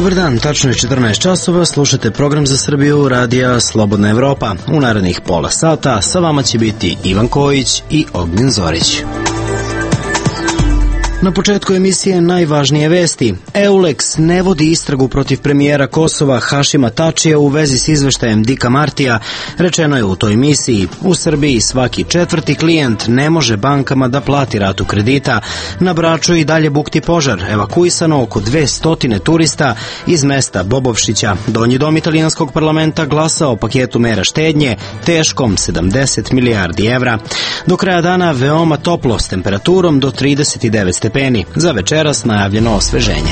Dobar dan, tačno je 14 časova, slušate program za Srbiju radija Slobodna Evropa. U narednih pola sata sa vama će biti Ivan Kojić i Ognjen Zorić. Na početku emisije najvažnije vesti. EULEX ne vodi istragu protiv premijera Kosova Hašima Tačija u vezi s izveštajem Dika Martija. Rečeno je u toj misiji. U Srbiji svaki četvrti klijent ne može bankama da plati ratu kredita. Na Braču i dalje bukti požar. Evakuisano oko 200 turista iz mesta Bobovšića. Donji dom italijanskog parlamenta glasa o paketu mera štednje teškom 70 milijardi evra. Do kraja dana veoma toplo s temperaturom do 39 stepeni. Za večeras najavljeno osveženje.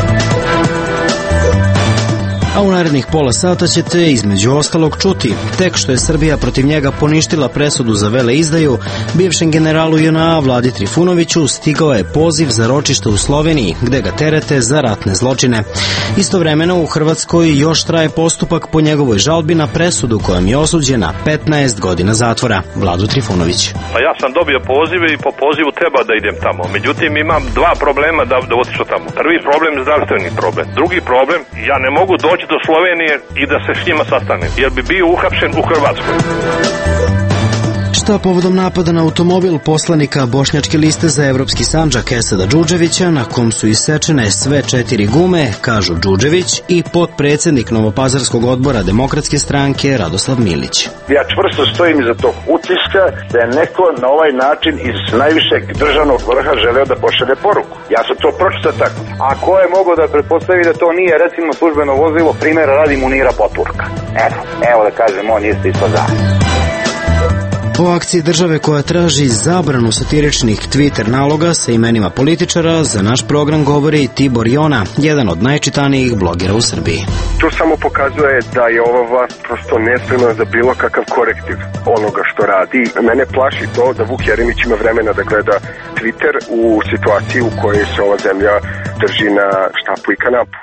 A u narednih pola sata ćete između ostalog čuti tek što je Srbija protiv njega poništila presudu za veleizdaju, bivšem generalu JNA Vladi Trifunoviću stigao je poziv za ročište u Sloveniji, gde ga terete za ratne zločine. Istovremeno u Hrvatskoj još traje postupak po njegovoj žalbi na presudu kojom je osuđena 15 godina zatvora. Vlado Trifunović. Pa ja sam dobio pozive i po pozivu treba da idem tamo. Međutim, imam dva problema da otišao tamo. Prvi problem je zdravstveni problem. Drugi problem, ja ne mogu doći do Slovenije i da se s njima sastanem, jer bi bio uhapšen u Hrvatskoj. Šta povodom napada na automobil poslanika Bošnjačke liste za Evropski Sandžak Esada Džudževića, na kom su isečene sve 4 gume, kažu Džudžević i potpredsednik Novopazarskog odbora Demokratske stranke Radoslav Milić. Ja čvrsto stojim iza tog utiska da je neko na ovaj način iz najvišeg državnog vrha želeo da pošalje poruku. Ja sam to pročitao tako. A ko je mogao da pretpostavi da to nije recimo službeno vozilo, primjera radi Munira Poturka? Evo da kažem, on jeste isto da. O akciji države koja traži zabranu satiričnih Twitter naloga sa imenima političara za naš program govori Tibor Jona, jedan od najčitanijih blogera u Srbiji. To samo pokazuje da je ova vlast prosto nespremna za bilo kakav korektiv onoga što radi. Mene plaši to da Vuk Jeremić ima vremena da gleda Twitter u situaciji u kojoj se ova zemlja drži na štapu i kanapu.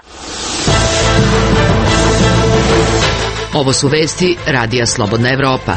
Ovo su vesti radija Slobodna Evropa.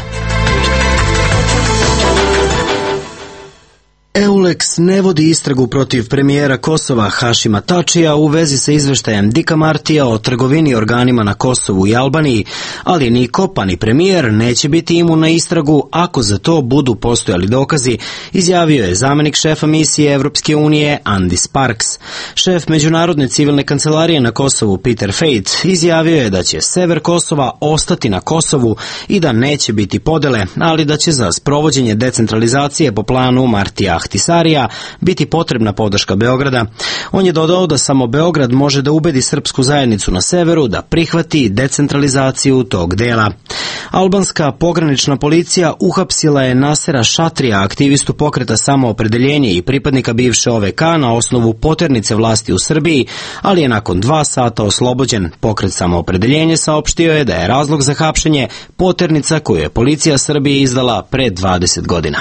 EULEX ne vodi istragu protiv premijera Kosova Hašima Tačija u vezi sa izveštajem Dika Martija o trgovini organima na Kosovu i Albaniji, ali ni Kopa ni premijer neće biti imun na istragu ako za to budu postojali dokazi, izjavio je zamenik šefa misije Evropske unije Andy Sparks. Šef Međunarodne civilne kancelarije na Kosovu Peter Fate izjavio je da će sever Kosova ostati na Kosovu i da neće biti podele, ali da će za sprovođenje decentralizacije po planu Martija Ahtisarija biti potrebna podrška Beograda. On je dodao da samo Beograd može da ubedi srpsku zajednicu na severu da prihvati decentralizaciju tog dela. Albanska pogranična policija uhapsila je Nasera Šatrija, aktivistu pokreta Samoopredeljenje i pripadnika bivše OVK na osnovu poternice vlasti u Srbiji, ali je nakon 2 sata oslobođen. Pokret Samoopredeljenje saopštio je da je razlog za hapšenje poternica koju je policija Srbije izdala pre 20 godina.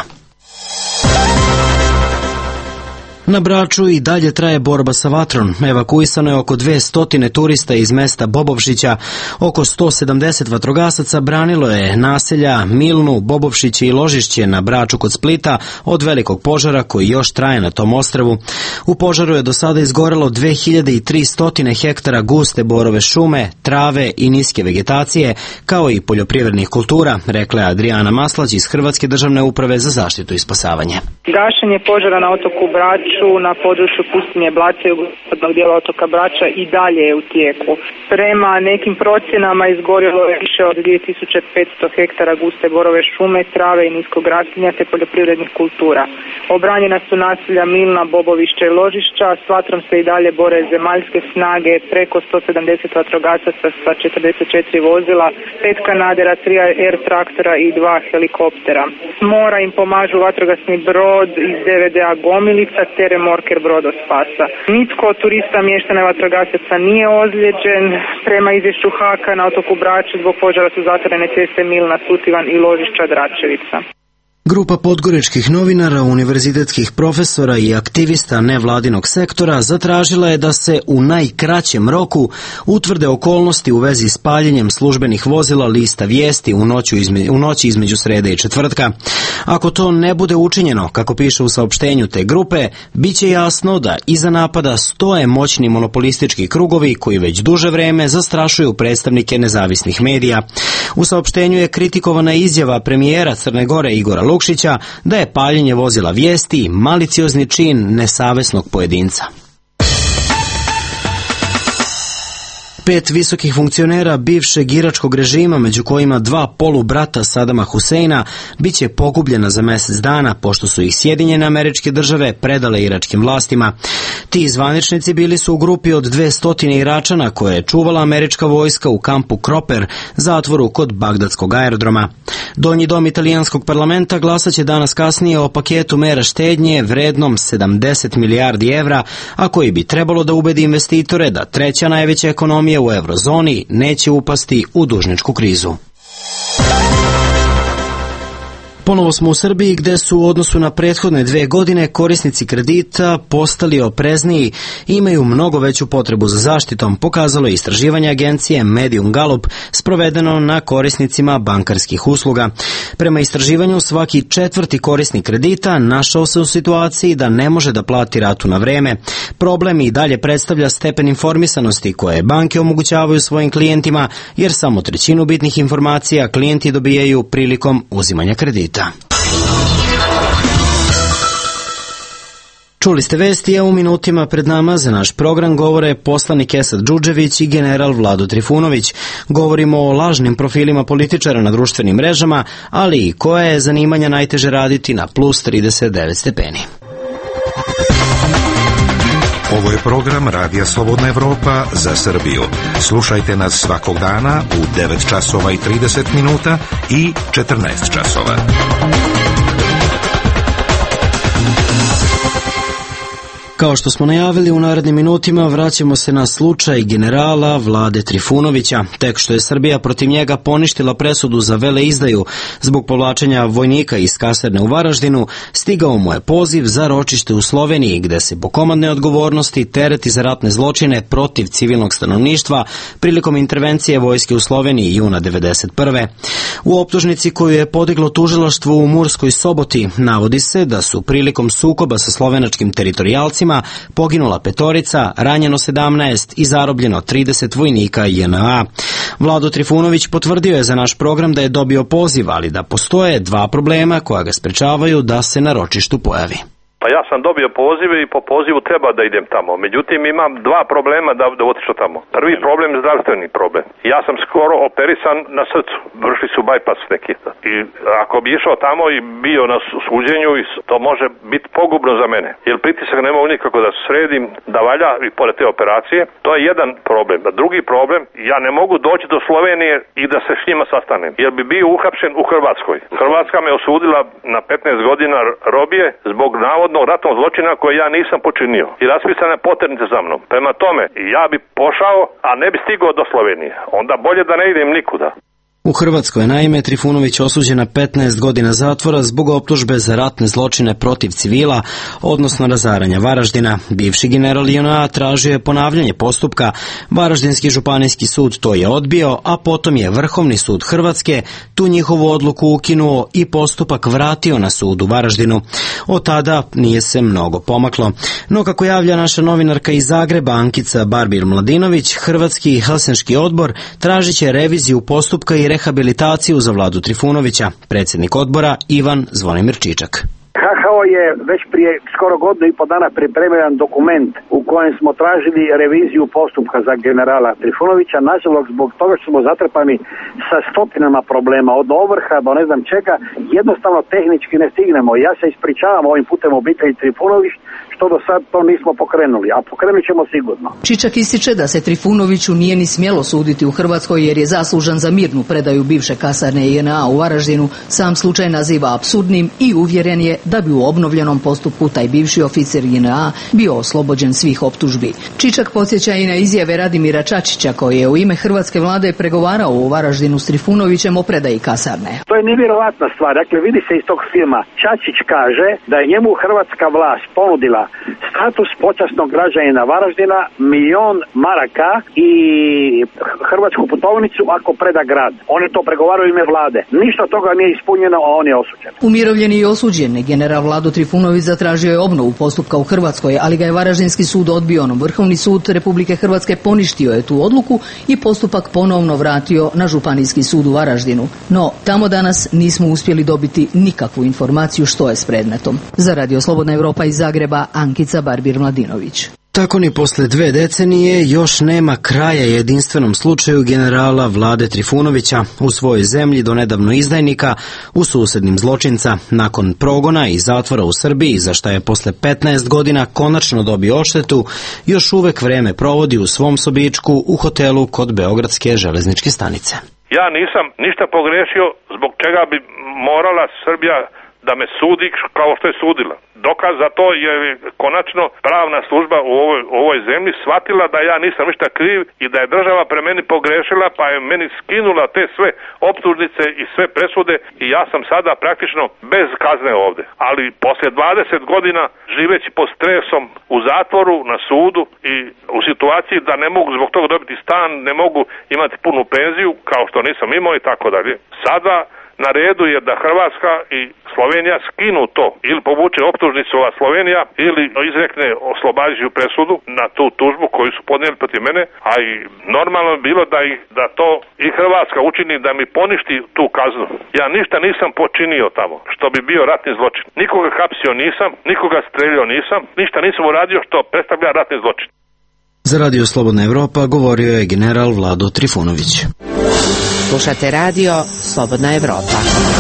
Na Braču i dalje traje borba sa vatrom. Evakuisano je oko 200 turista iz mesta Bobovšića. Oko 170 vatrogasaca branilo je naselja Milnu, Bobovšiće i Ložišće na Braču kod Splita od velikog požara koji još traje na tom ostrvu. U požaru je do sada izgorelo 2300 hektara guste borove šume, trave i niske vegetacije, kao i poljoprivrednih kultura, rekla je Adriana Maslać iz Hrvatske državne uprave za zaštitu i spasavanje. Gašenje požara na otoku Braču na području pustinje Blaca i jugozapadnog dijela otoka Brača i dalje je u tijeku. Prema nekim procjenama izgorjelo je više od 2500 hektara guste borove šume, trave i niskog raslinja te poljoprivrednih kultura. Obranjena su naselja Milna, Bobovišća i Ložišća, s vatrom se i dalje bore zemaljske snage, preko 170 vatrogasaca sa 44 vozila, 5 kanadera, 3 air traktora i 2 helikoptera. S mora im pomažu vatrogasni brod iz DVD-a Gomilica te remorker Brodospasa. Nitko od turista, mještana i vatrogasaca nije ozlijeđen. Prema izvješću HAK-a na otoku Braču zbog požara su zatvorene ceste Milna, Sutivan i Ložišća Dračevica. Grupa podgoričkih novinara, univerzitetskih profesora i aktivista nevladinog sektora zatražila je da se u najkraćem roku utvrde okolnosti u vezi s paljenjem službenih vozila lista vijesti u noći između srede i četvrtka. Ako to ne bude učinjeno, kako piše u saopštenju te grupe, bit će jasno da iza napada stoje moćni monopolistički krugovi koji već duže vreme zastrašuju predstavnike nezavisnih medija. U saopštenju je kritikovana izjava premijera Crne Gore Igora Lukšića da je paljenje vozila vijesti maliciozni čin nesavesnog pojedinca. 5 visokih funkcionera bivšeg iračkog režima, među kojima 2 polubrata Sadama Huseina, bit će pogubljena za mjesec dana, pošto su ih Sjedinjene Američke Države predale iračkim vlastima. Ti zvaničnici bili su u grupi od 200 Iračana koje je čuvala američka vojska u kampu Kroper, zatvoru kod Bagdadskog aerodroma. Donji dom italijanskog parlamenta glasat će danas kasnije o paketu mera štednje vrednom 70 milijardi evra, a koji bi trebalo da ubedi investitore da treća najveća ekonomija u eurozoni neće upasti u dužničku krizu. Ponovo smo u Srbiji, gde su u odnosu na prethodne 2 godine korisnici kredita postali oprezniji i imaju mnogo veću potrebu za zaštitom, pokazalo je istraživanje agencije Medium Gallup sprovedeno na korisnicima bankarskih usluga. Prema istraživanju, svaki 4. korisnik kredita našao se u situaciji da ne može da plati ratu na vreme. Problem i dalje predstavlja stepen informisanosti koje banke omogućavaju svojim klijentima, jer samo 1/3 bitnih informacija klijenti dobijaju prilikom uzimanja kredita. Čuli ste vesti, a u minutima pred nama za naš program govore poslanik Esad Džudžević i general Vlado Trifunović. Govorimo o lažnim profilima političara na društvenim mrežama, ali i koje je zanimanja najteže raditi na plus 39 stepeni. Ovo je program Radija Slobodna Evropa za Srbiju. Slušajte nas svakog dana u 9 časova i 30 minuta i 14 časova. Kao što smo najavili, u narednim minutima vraćamo se na slučaj generala Vlade Trifunovića. Tek što je Srbija protiv njega poništila presudu za veleizdaju zbog povlačenja vojnika iz kasarne u Varaždinu, stigao mu je poziv za ročište u Sloveniji, gde se po komandnoj odgovornosti tereti za ratne zločine protiv civilnog stanovništva prilikom intervencije vojske u Sloveniji juna 1991. U optužnici koju je podiglo tužilaštvo u Murskoj Soboti navodi se da su prilikom sukoba sa slovenačkim teritorijalcima poginula 5, ranjeno 17 i zarobljeno 30 vojnika JNA. Vlado Trifunović potvrdio je za naš program da je dobio poziv, ali da postoje 2 problema koja ga sprečavaju da se na ročištu pojavi. Pa ja sam dobio pozive i po pozivu treba da idem tamo. Međutim, imam 2 problema da otišao tamo. Prvi problem je zdravstveni problem. Ja sam skoro operisan na srcu. Vršili su bypass neki. I ako bi išao tamo i bio na suđenju, to može biti pogubno za mene. Jer pritisak ne mogu nikako da sredim, da valja i pored te operacije. To je jedan problem. A drugi problem, ja ne mogu doći do Slovenije i da se s njima sastanem. Jer bi bio uhapšen u Hrvatskoj. Hrvatska me osudila na 15 godina robije zbog navodnog ratnog zločina koje ja nisam počinio i raspisane poternice za mnom. Prema tome, ja bi pošao, a ne bi stigao do Slovenije. Onda bolje da ne idem nikuda. U Hrvatskoj je naime Trifunović osuđen na 15 godina zatvora zbog optužbe za ratne zločine protiv civila, odnosno razaranja Varaždina. Bivši general JNA tražio je ponavljanje postupka, Varaždinski županijski sud to je odbio, a potom je Vrhovni sud Hrvatske tu njihovu odluku ukinuo i postupak vratio na sud u Varaždinu. Od tada nije se mnogo pomaklo. No, kako javlja naša novinarka iz Zagreba Ankica Barbir-Mladinović, Hrvatski i Helsinški odbor tražit će reviziju postupka i rehabilitaciju za Vladu Trifunovića. Predsjednik odbora Ivan Zvonimir Čičak. HHO je već prije skoro 1,5 godina pripremio jedan dokument u kojem smo tražili reviziju postupka za generala Trifunovića. Nažalost, zbog toga što smo zatrpani sa stotinama problema, od ovrha do ne znam čega, jednostavno tehnički ne stignemo. Ja se ispričavam ovim putem obitelji Trifunović što do sad to nismo pokrenuli, a pokrenut ćemo sigurno. Čičak ističe da se Trifunoviću nije ni smjelo suditi u Hrvatskoj jer je zaslužan za mirnu predaju bivše kasarne JNA u Varaždinu, sam slučaj naziva apsurdnim i uvjeren je da bi u obnovljenom postupku taj bivši oficir JNA bio oslobođen svih optužbi. Čičak podsjeća i na izjave Radimira Čačića koji je u ime hrvatske vlade pregovarao u Varaždinu s Trifunovićem o predaji kasarne. To je nevjerovatna stvar. Dakle, vidi se iz tog filma. Čačić kaže da je njemu hrvatska vlast ponudila status počasnog građanina Varaždina, 1.000.000 maraka i hrvatsku putovnicu ako preda grad. Oni to pregovaraju ime vlade. Ništa toga nije ispunjeno, a on je osuđen. Umirovljeni i osuđen general Vlado Trifunović zatražio je obnovu postupka u Hrvatskoj, ali ga je Varaždinski sud odbio. Vrhovni sud Republike Hrvatske poništio je tu odluku i postupak ponovno vratio na Županijski sud u Varaždinu. No, tamo danas nismo uspjeli dobiti nikakvu informaciju što je s predmetom. Za Radio Slobodna Evropa iz Zagreba, Ankica Barbir-Mladinović. Tako ni posle 2 decenije još nema kraja jedinstvenom slučaju generala Vlade Trifunovića, u svojoj zemlji do nedavno izdajnika, u susednim zločinca, nakon progona i zatvora u Srbiji, za šta je posle 15 godina konačno dobio odštetu, još uvek vreme provodi u svom sobičku u hotelu kod Beogradske železničke stanice. Ja nisam ništa pogrešio zbog čega bi morala Srbija da me sudi kao što je sudila. Dokaz za to je konačno pravna služba u ovoj zemlji shvatila da ja nisam ništa kriv i da je država pre meni pogrešila, pa je meni skinula te sve optužnice i sve presude i ja sam sada praktično bez kazne ovde. Ali posle 20 godina živeći pod stresom u zatvoru, na sudu i u situaciji da ne mogu zbog toga dobiti stan, ne mogu imati punu penziju kao što nisam imao i tako dalje. Sada na redu je da Hrvatska i Slovenija skinu to, ili povuče optužnicu ova Slovenija, ili izrekne oslobađajuću presudu na tu tužbu koju su podnijeli protiv mene, a i normalno je bilo da to i Hrvatska učini da mi poništi tu kaznu. Ja ništa nisam počinio tamo, što bi bio ratni zločin. Nikoga hapsio nisam, nikoga streljao nisam, ništa nisam uradio što predstavlja ratni zločin. Za Radio Slobodna Evropa govorio je general Vlado Trifunović. Slušate radio Slobodna Evropa.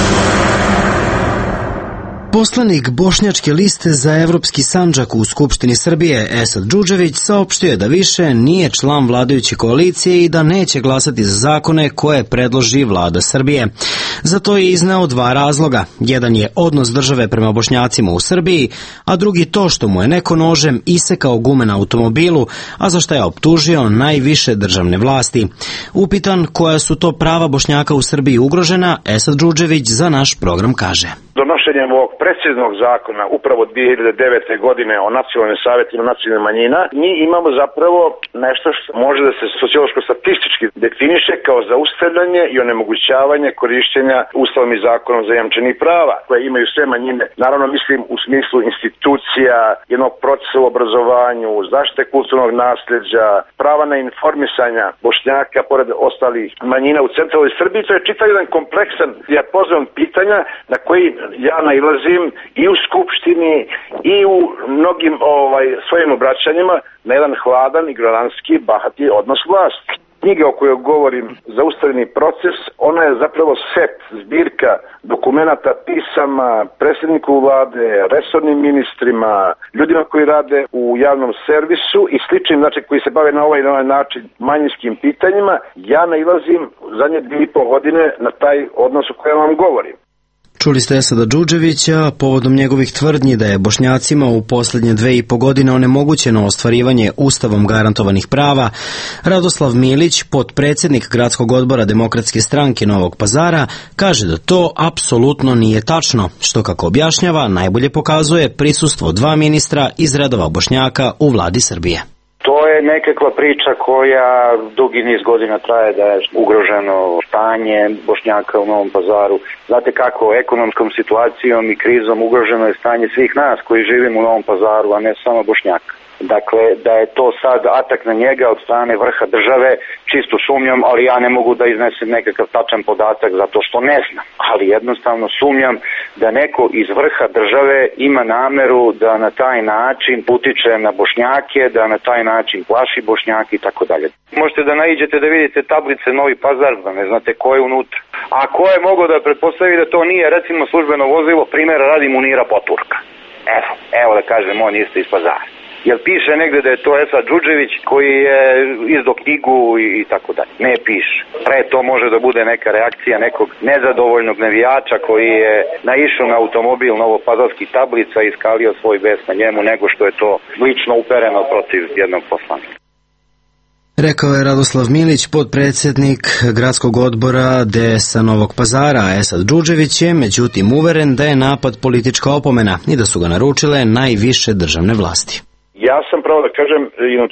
Poslanik Bošnjačke liste za Evropski Sandžak u Skupštini Srbije, Esad Džudžević, saopštio je da više nije član vladajuće koalicije i da neće glasati za zakone koje predloži vlada Srbije. Za to je izneo 2 razloga. Jedan je odnos države prema Bošnjacima u Srbiji, a drugi to što mu je neko nožem isekao gume na automobilu, a za što je optužio najviše državne vlasti. Upitan koja su to prava Bošnjaka u Srbiji ugrožena, Esad Džudžević za naš program kaže: Donošenjem ovog preciznog zakona upravo 2009. godine o nacionalnim savjetima nacionalnih manjina, mi imamo zapravo nešto što može da se sociološko-statistički definiše kao zaustavljanje i onemogućavanje korišćenja Ustavom i zakonom zajamčenih prava koje imaju sve manjine. Naravno mislim u smislu institucija, jednog procesa u obrazovanju, zaštite kulturnog nasljeđa, prava na informisanja Bošnjaka pored ostalih manjina u centralnoj Srbiji. To je čitav jedan kompleksan dijapazon pitanja na koji ja nailazim i u Skupštini i u mnogim svojim obraćanjima na jedan hladan, ignorantski, bahati odnos vlasti. Knjiga o kojoj govorim, Zaustavljeni proces, ona je zapravo set, zbirka dokumenata, pisama predsjedniku vlade, resornim ministrima, ljudima koji rade u javnom servisu i sličnim, znači koji se bave na ovaj način manjinskim pitanjima. Ja nailazim zadnje 2,5 godine na taj odnos o kojem vam govorim. Čuli ste Esada Džudževića povodom njegovih tvrdnji da je Bošnjacima u posljednje 2,5 godine onemogućeno ostvarivanje ustavom garantovanih prava. Radoslav Milić, potpredsjednik Gradskog odbora Demokratske stranke Novog Pazara, kaže da to apsolutno nije tačno, što kako objašnjava najbolje pokazuje prisustvo 2 ministra iz redova Bošnjaka u vladi Srbije. To je nekakva priča koja dugi niz godina traje, da je ugroženo stanje Bošnjaka u Novom Pazaru. Znate kako, ekonomskom situacijom i krizom ugroženo je stanje svih nas koji živimo u Novom Pazaru, a ne samo Bošnjaka. Dakle, da je to sad atak na njega od strane vrha države, čisto sumnjam, ali ja ne mogu da iznesem nekakav tačan podatak zato što ne znam. Ali jednostavno sumnjam da neko iz vrha države ima nameru da na taj način utiče na Bošnjake, da na taj način plaši Bošnjake i tako dalje. Možete da naiđete da vidite tablice Novi Pazar, da ne znate ko je unutra. A ko je mogao da pretpostavi da to nije recimo službeno vozilo, primjera radi Munira Poturka. Evo da kažem, on isto iz Pazara. Jel piše negde da je to Esad Džudžević koji je izdao knjigu i tako dalje? Ne piše. Pre to može da bude neka reakcija nekog nezadovoljnog navijača koji je naišao na automobil novopazarskih tablica i iskalio svoj bes na njemu, nego što je to lično upereno protiv jednog poslanika. Rekao je Radoslav Milić, potpredsjednik gradskog odbora DS-a Novog Pazara. Esad Džudžević je međutim uveren da je napad politička opomena i da su ga naručile najviše državne vlasti. Ja sam pravo da kažem,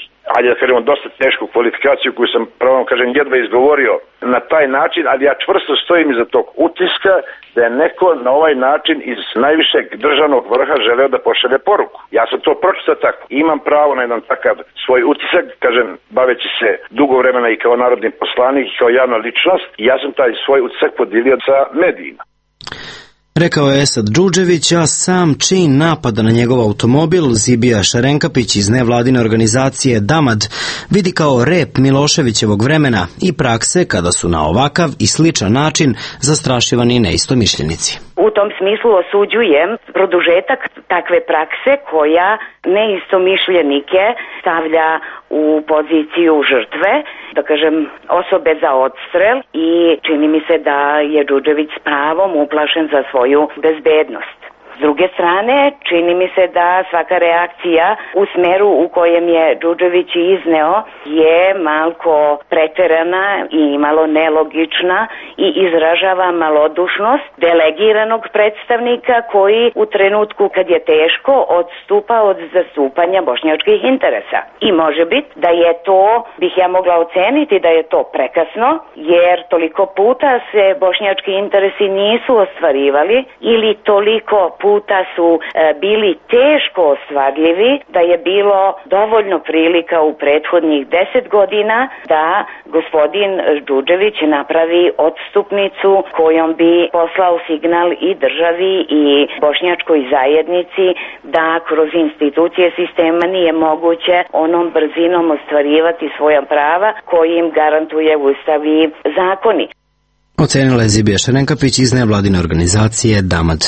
dosta tešku kvalifikaciju koju sam pravo da kažem jedva izgovorio na taj način, ali ja čvrsto stojim iza tog utiska da je neko na ovaj način iz najvišeg državnog vrha želeo da pošalje poruku. Ja sam to pročitao tako. Imam pravo na jedan takav svoj utisak, kažem, baveći se dugo vremena i kao narodni poslanik i kao javna ličnost, ja sam taj svoj utisak podelio sa medijima. Rekao je Esad Džudžević, a sam čin napada na njegov automobil Zibija Šarenkapić iz nevladine organizacije Damad vidi kao rep Miloševićevog vremena i prakse kada su na ovakav i sličan način zastrašivani neistomišljenici. U tom smislu osuđujem produžetak takve prakse koja neistomišljenike stavlja u poziciju žrtve, da kažem osobe za odstrel, i čini mi se da je Džudžević s pravom uplašen za svoju bezbednost. S druge strane, čini mi se da svaka reakcija u smeru u kojem je Džudžević izneo je malko preterana i malo nelogična i izražava malodušnost delegiranog predstavnika koji u trenutku kad je teško odstupa od zastupanja bošnjačkih interesa. I može biti da je to, bih ja mogla oceniti da je to prekasno, jer toliko puta se bošnjački interesi nisu ostvarivali ili toliko puta su bili teško ostvarljivi da je bilo dovoljno prilika u prethodnih 10 godina da gospodin Džudžević napravi odstupnicu kojom bi poslao signal i državi i bošnjačkoj zajednici da kroz institucije sistema nije moguće onom brzinom ostvarivati svoja prava koji im garantuje Ustav i zakoni. Ocenila je Zibija Šarenkapić iz nevladine organizacije Damad.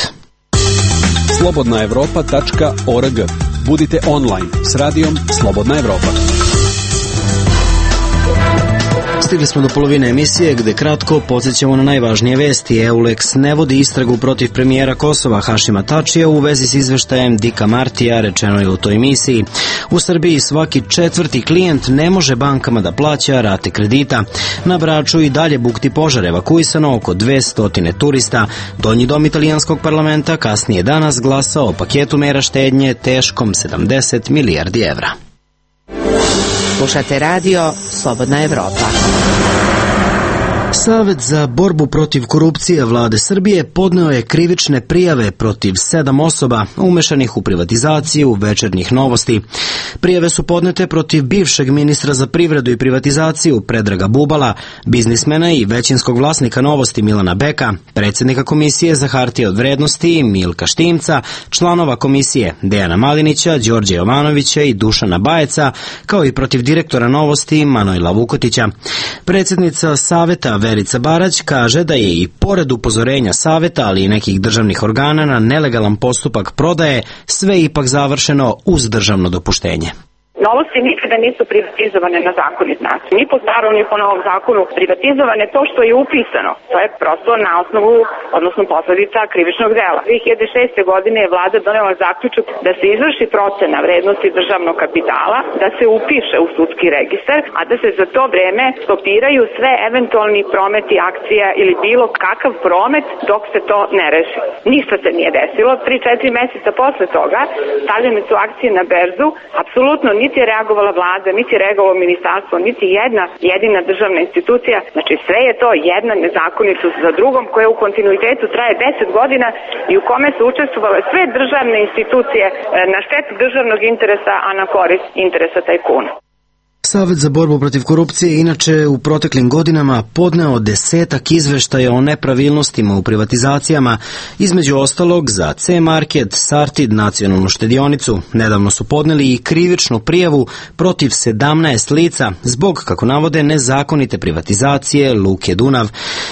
slobodnaevropa.org. Budite online s radijom Slobodna Evropa. Stigli smo do polovine emisije gde kratko podsjećamo na najvažnije vesti. EULEX ne vodi istragu protiv premijera Kosova Hašima Tačija u vezi s izveštajem Dika Martija, rečeno je u toj emisiji. U Srbiji svaki četvrti klijent ne može bankama da plaća rate kredita. Na Braču i dalje bukti požar, evakuisano oko 200 turista. Donji dom italijanskog parlamenta kasnije danas glasao o paketu mera štednje teškom 70 milijardi evra. Slušate radio Slobodna Evropa. Savet za borbu protiv korupcije vlade Srbije podneo je krivične prijave protiv 7 osoba umešanih u privatizaciju Večernjih novosti. Prijave su podnete protiv bivšeg ministra za privredu i privatizaciju Predraga Bubala, biznismena i većinskog vlasnika Novosti Milana Beka, predsjednika Komisije za hartije od vrednosti Milka Štimca, članova komisije Dejana Malinića, Đorđe Jovanovića i Dušana Bajeca, kao i protiv direktora Novosti Manojla Vukotića. Predsjednica Saveta Verica Barać kaže da je i pored upozorenja Saveta, ali i nekih državnih organa na nelegalan postupak prodaje, sve ipak završeno uz državno dopuštenje. Novosti nikada nisu privatizovane na zakonit način. Ni po starom, ni po novom zakonu privatizovane to što je upisano. To je prosto na osnovu, odnosno posledica krivičnog dela. 2006. godine je vlada donela zaključak da se izvrši procena vrednosti državnog kapitala, da se upiše u sudski registar, a da se za to vreme stopiraju sve eventualni prometi akcija ili bilo kakav promet dok se to ne reši. Ništa se nije desilo. 3-4 meseca posle toga stavljene su akcije na berzu, apsolutno niti je reagovala vlada, niti je reagovalo ministarstvo, niti jedna jedina državna institucija. Znači sve je to jedna nezakonitost za drugom koja u kontinuitetu traje 10 godina i u kome su učestvovale sve državne institucije na štetu državnog interesa, a na korist interesa tajkuna. Savet za borbu protiv korupcije inače u proteklim godinama podneo 10 izveštaja o nepravilnostima u privatizacijama, između ostalog za C-Market, Sartid, Nacionalnu štedionicu. Nedavno su podneli i krivičnu prijavu protiv 17 lica zbog, kako navode, nezakonite privatizacije Luke Dunav.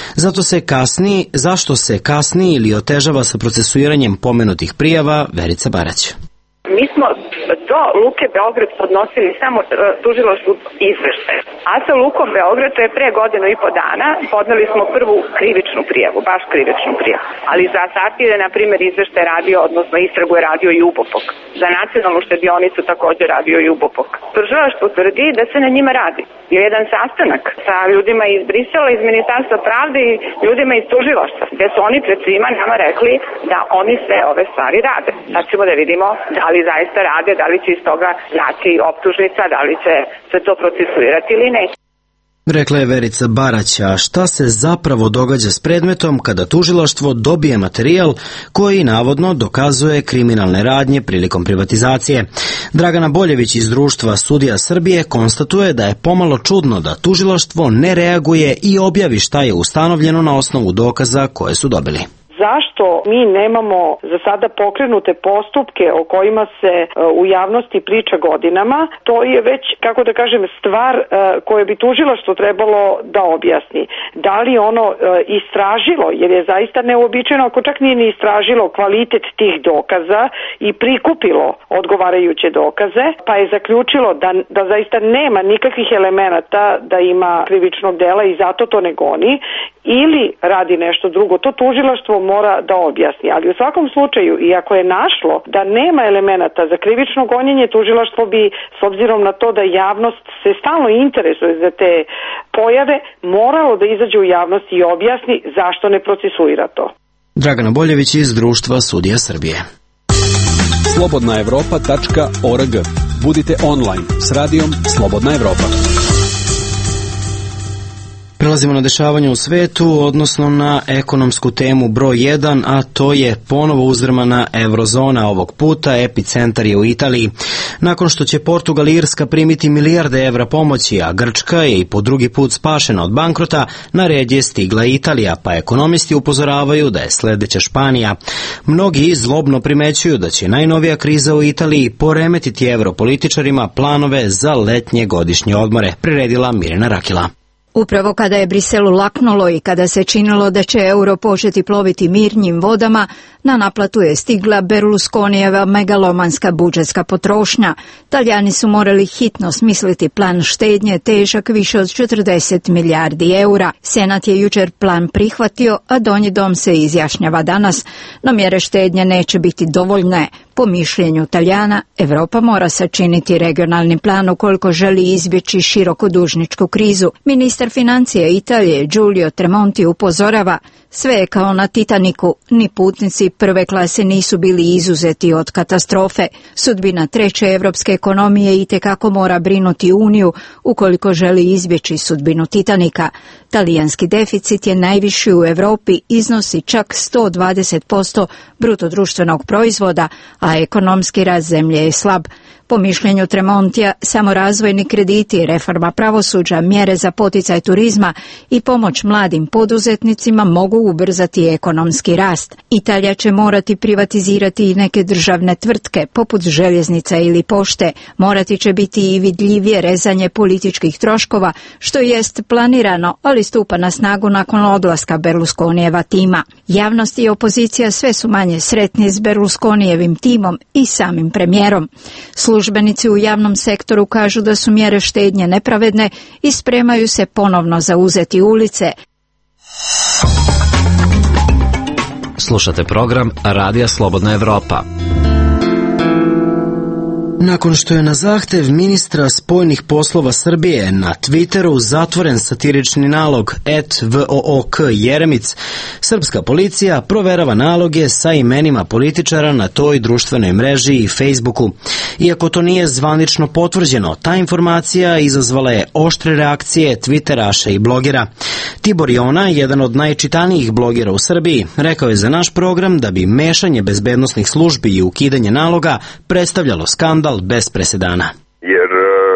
Zašto se kasni ili otežava sa procesuiranjem pomenutih prijava, Verica Barać. Mi smo do Luke Beograd podnosili samo tužilaštvu izveštaj. A sa Lukom Beograd, to je pre godinu i po dana, podneli smo prvu krivičnu prijavu, baš krivičnu prijavu. Ali za Sartid je, na primjer, izveštaj radio, odnosno istragu je radio i UBOPOK. Za Nacionalnu štedionicu također radio i UBOPOK. Tužilaštvo tvrdi da se na njima radi. Je jedan sastanak sa ljudima iz Brisela, iz Ministarstva pravde i ljudima iz tužilaštva, gde su oni pred svima nama rekli da oni sve ove stvari rade. Sad ćemo da vidimo da li zaista rade, da li će iz toga naći optužnica, da li će se to procesuirati ili neće. Rekla je Verica Barać, a šta se zapravo događa s predmetom kada tužilaštvo dobije materijal koji navodno dokazuje kriminalne radnje prilikom privatizacije? Dragana Boljević iz Društva sudija Srbije konstatuje da je pomalo čudno da tužilaštvo ne reaguje i objavi šta je ustanovljeno na osnovu dokaza koje su dobili. Zašto mi nemamo za sada pokrenute postupke o kojima se u javnosti priča godinama, to je već, kako da kažem, stvar koje bi tužilaštvo trebalo da objasni. Da li ono istražilo, jer je zaista neuobičajeno ako čak nije ni istražilo kvalitet tih dokaza i prikupilo odgovarajuće dokaze, pa je zaključilo da zaista nema nikakvih elemenata da ima krivičnog dela i zato to ne goni, ili radi nešto drugo. To tužilaštvo mora da objasni, ali u svakom slučaju, iako je našlo da nema elemenata za krivično gonjenje, tužilaštvo bi, s obzirom na to da javnost se stalno interesuje za te pojave, moralo da izađe u javnost i objasni zašto ne procesuira to. Dragana Boljević iz Društva sudija Srbije. slobodnaevropa.org. Budite online s radijom Slobodna Evropa. Prelazimo na dešavanje u svetu, odnosno na ekonomsku temu broj 1, a to je ponovo uzdrmana eurozona. Ovog puta epicentar je u Italiji. Nakon što će Portugal i Irska primiti milijarde evra pomoći, a Grčka je i po drugi put spašena od bankrota, na red je stigla Italija, pa ekonomisti upozoravaju da je sledeća Španija. Mnogi zlobno primećuju da će najnovija kriza u Italiji poremetiti europolitičarima planove za letnje godišnje odmore, priredila Mirjana Rakila. Upravo kada je Briselu laknulo i kada se činilo da će euro početi ploviti mirnjim vodama, na naplatu je stigla Berlusconijeva megalomanska budžetska potrošnja. Talijani su morali hitno smisliti plan štednje težak više od 40 milijardi eura. Senat je jučer plan prihvatio, a Donji dom se izjašnjava danas, no mjere štednje neće biti dovoljne. Po mišljenju Talijana, Evropa mora sačiniti regionalni plan ukoliko želi izbjeći širokodužničku krizu. Ministar financija Italije Giulio Tremonti upozorava, sve je kao na Titaniku, ni putnici prve klase nisu bili izuzeti od katastrofe. Sudbina treće evropske ekonomije itekako mora brinuti Uniju ukoliko želi izbjeći sudbinu Titanika. Talijanski deficit je najviši u Europi, iznosi čak 120% bruto društvenog proizvoda, a ekonomski rast zemlje je slab. Po mišljenju Tremontija, samo razvojni krediti, reforma pravosuđa, mjere za poticaj turizma i pomoć mladim poduzetnicima mogu ubrzati ekonomski rast. Italija će morati privatizirati i neke državne tvrtke, poput željeznica ili pošte. Morati će biti i vidljivije rezanje političkih troškova, što jest planirano, ali stupa na snagu nakon odlaska Berlusconijeva tima. Javnost i opozicija sve su manje sretni s Berlusconijevim timom i samim premijerom. Službenici u javnom sektoru kažu da su mjere štednje nepravedne i spremaju se ponovno zauzeti ulice. Slušate program Radija Slobodna Evropa. Nakon što je na zahtev ministra spoljnih poslova Srbije na Twitteru zatvoren satirični nalog @VOOK Jeremic, srpska policija proverava naloge sa imenima političara na toj društvenoj mreži i Facebooku. Iako to nije zvanično potvrđeno, ta informacija izazvala je oštre reakcije Twitteraša i blogera. Tibor Jona, jedan od najčitanijih blogera u Srbiji, rekao je za naš program da bi mešanje bezbednosnih službi i ukidanje naloga predstavljalo skandal bez presedana. Jer se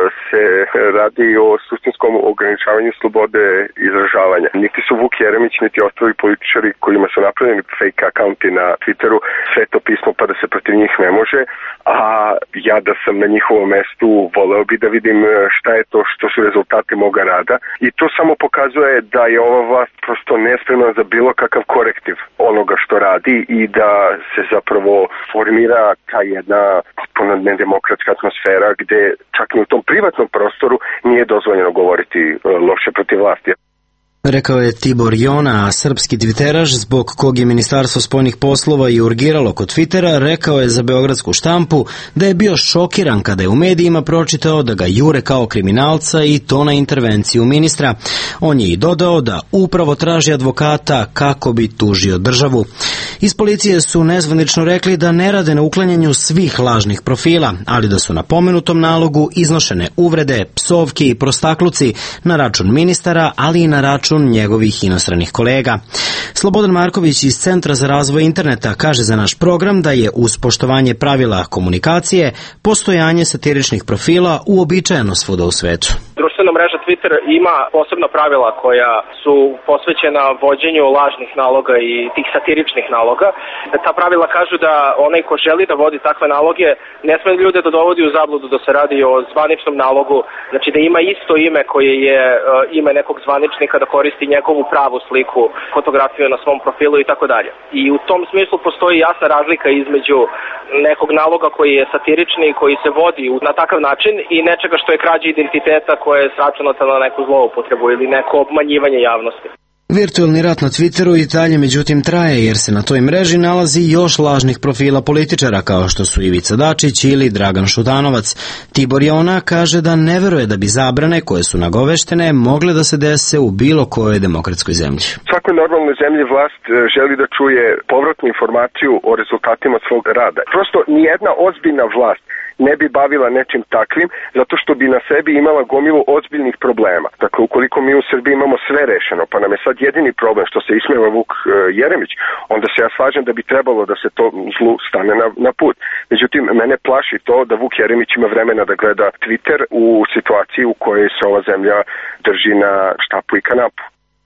radi o suštinskom ograničavanju slobode izražavanja. Niti su Vuk Jeremić, niti ostali političari kojima su napravljeni fake akaunti na Twitteru sveto pismo pa da se protiv njih ne može, a ja da sam na njihovom mestu voleo bi da vidim šta je to što su rezultati moga rada i to samo pokazuje da je ova vlast prosto nespremna za bilo kakav korektiv onoga što radi i da se zapravo formira ta jedna potpuno nedemokratska atmosfera gde čak i u tom privatnom prostoru nije dozvoljeno govoriti loše protiv vlasti. Rekao je Tibor Jona, a srpski tviteraš zbog kog je Ministarstvo spoljnih poslova i urgiralo kod Twittera, rekao je za beogradsku štampu da je bio šokiran kada je u medijima pročitao da ga jure kao kriminalca i to na intervenciju ministra. On je i dodao da upravo traži advokata kako bi tužio državu. Iz policije su nezvanično rekli da ne rade na uklanjanju svih lažnih profila, ali da su na pomenutom nalogu iznošene uvrede, psovke i prostakluci na račun ministara, ali i na račun njegovih inostranih kolega. Slobodan Marković iz Centra za razvoj interneta kaže za naš program da je uz poštovanje pravila komunikacije postojanje satiričnih profila uobičajeno svuda u svetu. Društvena mreža Twitter ima posebna pravila koja su posvećena vođenju lažnih naloga i tih satiričnih naloga. Ta pravila kažu da onaj ko želi da vodi takve naloge ne sme ljude da dovodi u zabludu da se radi o zvaničnom nalogu, znači da ima isto ime koje je ime nekog zvaničnika, da koristi njegovu pravu sliku, fotografiju na svom profilu i tako dalje. I u tom smislu postoji jasna razlika između nekog naloga koji je satirični, koji se vodi na takav način i nečega što je krađa identiteta koje je sračunata na neku zloupotrebu ili neko obmanjivanje javnosti. Virtualni rat na Twitteru i dalje međutim traje jer se na toj mreži nalazi još lažnih profila političara kao što su Ivica Dačić ili Dragan Šutanovac. Tibor Jona kaže da ne veruje da bi zabrane koje su nagoveštene mogle da se dese u bilo kojoj demokratskoj zemlji. U svakoj normalnoj zemlji vlast želi da čuje povratnu informaciju o rezultatima svog rada. Prosto nijedna ozbiljna vlast ne bi bavila nečim takvim, zato što bi na sebi imala gomilu ozbiljnih problema. Dakle, ukoliko mi u Srbiji imamo sve rešeno, pa nam je sad jedini problem što se ismeva Vuk Jeremić, onda se ja slažem da bi trebalo da se to zlu stane na put. Međutim, mene plaši to da Vuk Jeremić ima vremena da gleda Twitter u situaciji u kojoj se ova zemlja drži na štapu i kanapu.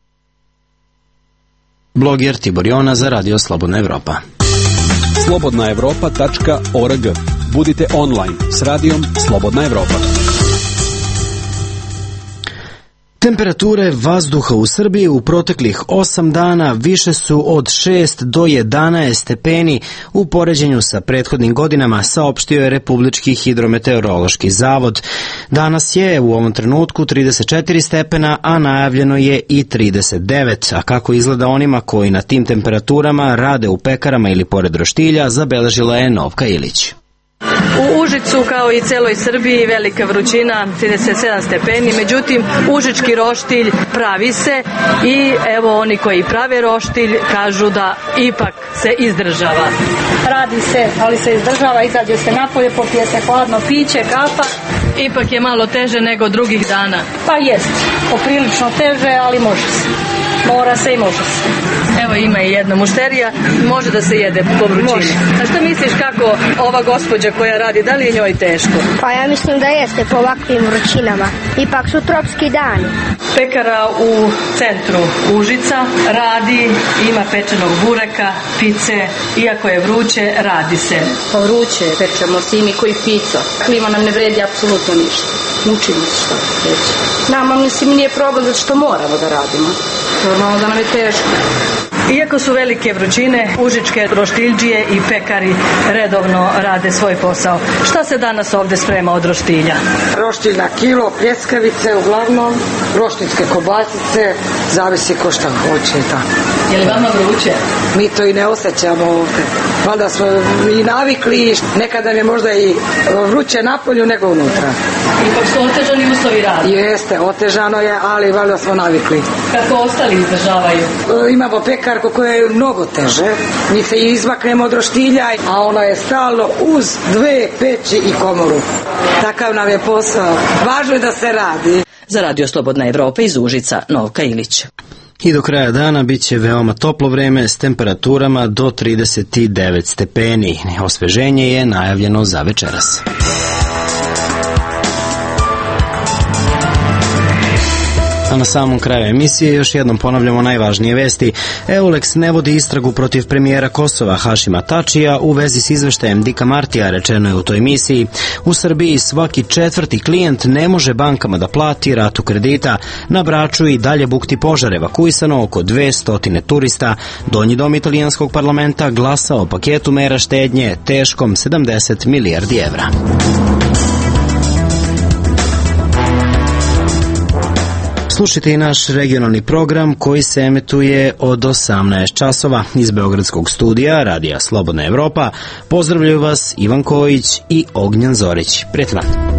Bloger Tibor Jona za Radio Slobodna Evropa. slobodnaevropa.org. Budite online s radijom Slobodna Evropa. Temperature vazduha u Srbiji u proteklih 8 dana više su od 6 do 11 stepeni u poređenju sa prethodnim godinama, saopštio je Republički hidrometeorološki zavod. Danas je u ovom trenutku 34 stepena, a najavljeno je i 39. A kako izgleda onima koji na tim temperaturama rade u pekarama ili pored roštilja, zabeležila je Novka Ilić. U Užicu, kao i celoj Srbiji, velika vrućina, 37 stepeni, međutim užički roštilj pravi se i evo oni koji prave roštilj kažu da ipak se izdržava. Radi se, ali se izdržava, izađe se napolje, popije se hladno piće, kafa. Ipak je malo teže nego drugih dana. Pa jest, poprilično teže, ali može se. Mora se i može se. Evo ima i jedna mušterija, može da se jede po vrućini. A šta misliš kako ova gospođa koja radi, da li je njoj teško? Pa ja mislim da jeste po ovakvim vrućinama. Ipak su tropski dani. Pekara u centru Užica radi, ima pečenog bureka, pice, iako je vruće, radi se. Pa vruće, pečemo simi koji pico. Klima nam ne vredi apsolutno ništa. Mučimo se što reći. Nama mislim nije problem zato što moramo da radimo. Normalno da nam je teško. Iako su velike vrućine, užičke roštiljđije i pekari redovno rade svoj posao. Šta se danas ovde sprema od roštilja? Roštilj na kilo, pljeskavice uglavnom, roštiljske kobasice, zavisi ko šta hoće i tako. Je li vama vruće? Mi to i ne osjećamo ovde. Valjda smo i navikli, nekada je možda i vruće napolju nego unutra. Ipak su otežani uslovi rada? Jeste, otežano je, ali valjda smo navikli. Kako ostali izdržavaju? Imamo pekarku koja je mnogo teže. Mi se izmaknemo od roštilja, a ona je stalno uz 2 peći i komoru. Takav nam je posao. Važno je da se radi. Za Radio Slobodna Evropa iz Užica, Novka Ilić. I do kraja dana bit će veoma toplo vreme s temperaturama do 39 stepeni. Osveženje je najavljeno za večeras. A na samom kraju emisije još jednom ponavljamo najvažnije vesti. Eulex ne vodi istragu protiv premijera Kosova Hašima Tačija u vezi s izveštajem Dika Martija, rečeno je u toj emisiji. U Srbiji svaki četvrti klijent ne može bankama da plati ratu kredita. Na Braču i dalje bukti požar, evakuisano oko 200 turista. Donji dom italijanskog parlamenta glasa o paketu mera štednje teškom 70 milijardi evra. Slušajte i naš regionalni program koji se emituje od 18 časova iz Beogradskog studija Radija Slobodna Evropa. Pozdravljaju vas Ivan Kojić i Ognjan Zorić. Prijatno.